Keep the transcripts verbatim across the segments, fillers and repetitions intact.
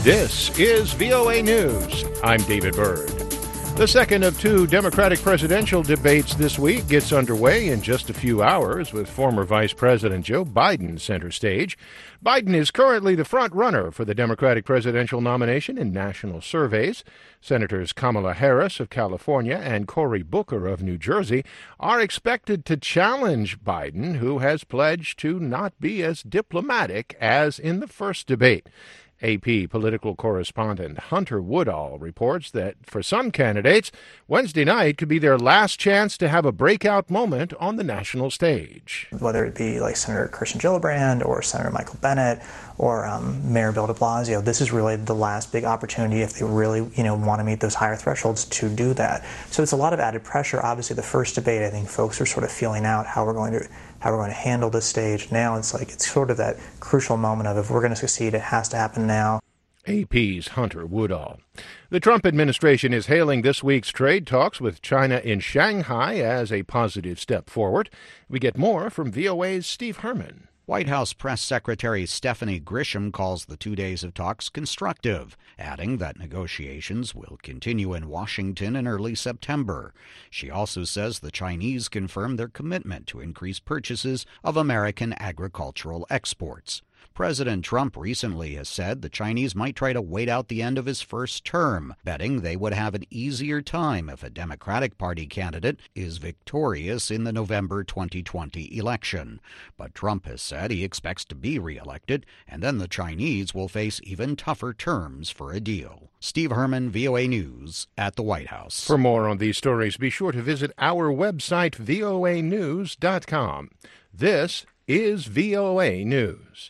This is V O A News. I'm David Byrd. The second of two Democratic presidential debates this week gets underway in just a few hours with former Vice President Joe Biden center stage. Biden is currently the front runner for the Democratic presidential nomination in national surveys. Senators Kamala Harris of California and Cory Booker of New Jersey are expected to challenge Biden, who has pledged to not be as diplomatic as in the first debate. A P political correspondent Hunter Woodall reports that for some candidates, Wednesday night could be their last chance to have a breakout moment on the national stage. Whether it be like Senator Kirsten Gillibrand or Senator Michael Bennet or um, Mayor Bill de Blasio, this is really the last big opportunity if they really, you know, want to meet those higher thresholds to do that. So it's a lot of added pressure. Obviously, the first debate, I think folks are sort of feeling out how we're going to how we're going to handle this stage. Now it's like it's sort of that crucial moment of if we're going to succeed, it has to happen now. A P's Hunter Woodall. The Trump administration is hailing this week's trade talks with China in Shanghai as a positive step forward. We get more from V O A's Steve Herman. White House Press Secretary Stephanie Grisham calls the two days of talks constructive, adding that negotiations will continue in Washington in early September. She also says the Chinese confirmed their commitment to increase purchases of American agricultural exports. President Trump recently has said the Chinese might try to wait out the end of his first term, betting they would have an easier time if a Democratic Party candidate is victorious in the November twenty twenty election. But Trump has said he expects to be reelected, and then the Chinese will face even tougher terms for a deal. Steve Herman, V O A News, at the White House. For more on these stories, be sure to visit our website, V O A news dot com. This is V O A News.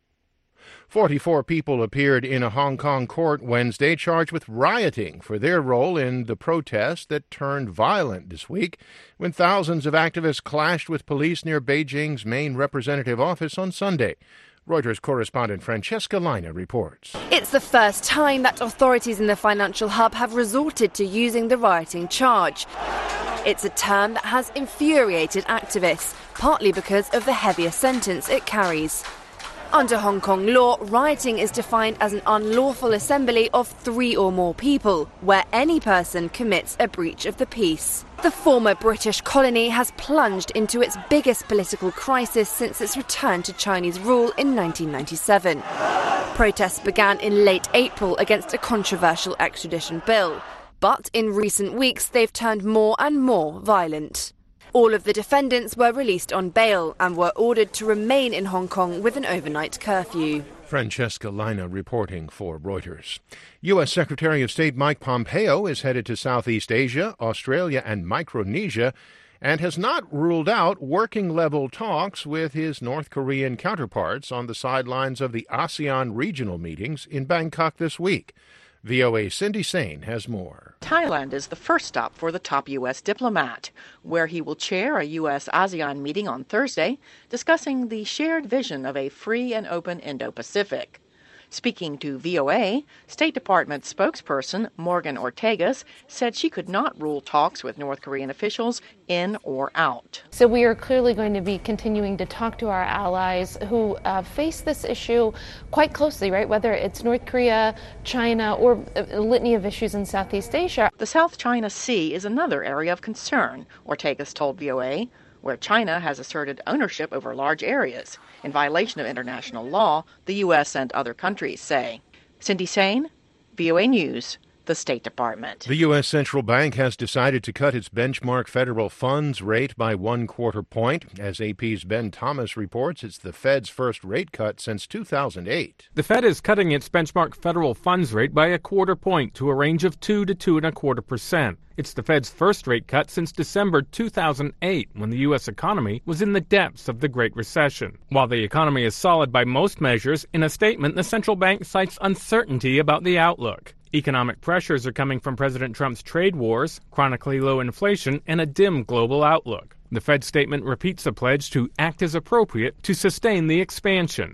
forty-four people appeared in a Hong Kong court Wednesday charged with rioting for their role in the protest that turned violent this week when thousands of activists clashed with police near Beijing's main representative office on Sunday. Reuters correspondent Francesca Lina reports. It's the first time that authorities in the financial hub have resorted to using the rioting charge. It's a term that has infuriated activists, partly because of the heavier sentence it carries. Under Hong Kong law, rioting is defined as an unlawful assembly of three or more people, where any person commits a breach of the peace. The former British colony has plunged into its biggest political crisis since its return to Chinese rule in nineteen ninety-seven. Protests began in late April against a controversial extradition bill, but in recent weeks they've turned more and more violent. All of the defendants were released on bail and were ordered to remain in Hong Kong with an overnight curfew. Francesca Lina reporting for Reuters. U S. Secretary of State Mike Pompeo is headed to Southeast Asia, Australia, and Micronesia, and has not ruled out working-level talks with his North Korean counterparts on the sidelines of the ASEAN regional meetings in Bangkok this week. V O A's Cindy Sain has more. Thailand is the first stop for the top U S diplomat, where he will chair a U S ASEAN meeting on Thursday, discussing the shared vision of a free and open Indo-Pacific. Speaking to V O A, State Department spokesperson Morgan Ortagus said she could not rule talks with North Korean officials in or out. So we are clearly going to be continuing to talk to our allies who uh, face this issue quite closely, right? Whether it's North Korea, China, or a litany of issues in Southeast Asia. The South China Sea is another area of concern, Ortagus told V O A, where China has asserted ownership over large areas, in violation of international law, the U S and other countries say. Cindy Sain, V O A News, the State Department. The U S. Central Bank has decided to cut its benchmark federal funds rate by one quarter point. As A P's Ben Thomas reports, it's the Fed's first rate cut since two thousand eight. The Fed is cutting its benchmark federal funds rate by a quarter point to a range of two to two and a quarter percent. It's the Fed's first rate cut since December two thousand eight, when the U S economy was in the depths of the Great Recession. While the economy is solid by most measures, in a statement, the central bank cites uncertainty about the outlook. Economic pressures are coming from President Trump's trade wars, chronically low inflation, and a dim global outlook. The Fed statement repeats a pledge to act as appropriate to sustain the expansion.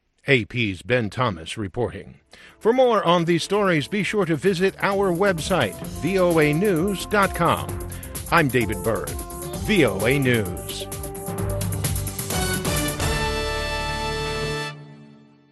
A P's Ben Thomas reporting. For more on these stories, be sure to visit our website, V O A news dot com. I'm David Byrd, V O A News.